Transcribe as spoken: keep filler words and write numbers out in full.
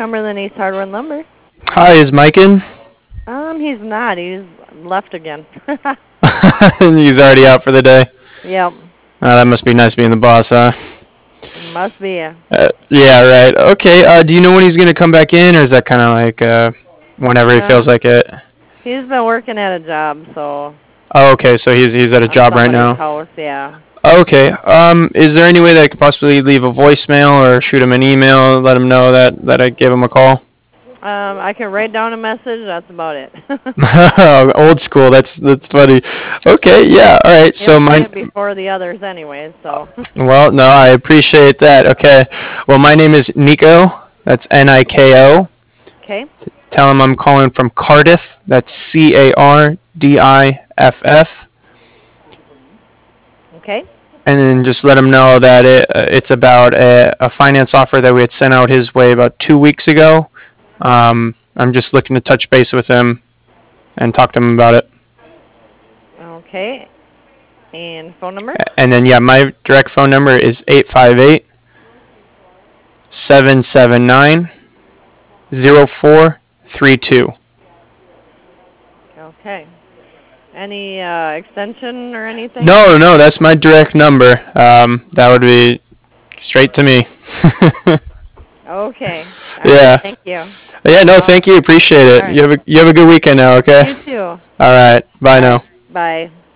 number than Ace Hardware and Lumber. Hi, is Mike in? Um, he's not. He's left again. He's already out for the day. Yep. Uh, that must be nice being the boss, huh? Must be. Uh, yeah, right. Okay. Uh, do you know when he's gonna come back in, or is that kind of like uh, whenever he feels Uh, like it? he's been working at a job, so Oh, okay. So he's he's at a on job right somebody's now. house. Yeah. Okay. Um, is there any way that I could possibly leave a voicemail or shoot him an email, let him know that that I gave him a call? Um, I can write down a message. That's about it. Old school. That's that's funny. Okay. Yeah. All right. He'll So see my it before the others, anyway. So. well, no, I appreciate that. Okay. Well, my name is Nico. That's N I K O. Okay. Tell him I'm calling from Cardiff. That's C A R D I F F. Okay. And then just let him know that it uh, it's about a, a finance offer that we had sent out his way about two weeks ago. Um, I'm just looking to touch base with him and talk to him about it. Okay. And phone number? And then, yeah, my direct phone number is eight five eight, seven seven nine, zero four three two. Okay. Any uh, extension or anything? No, no, that's my direct number. Um, that would be straight to me. Okay. All Yeah. right, thank you. Yeah, no, Well, thank you. Appreciate it. all right. You have a you have a good weekend now, okay? You too. All All right. Bye now. right. Bye.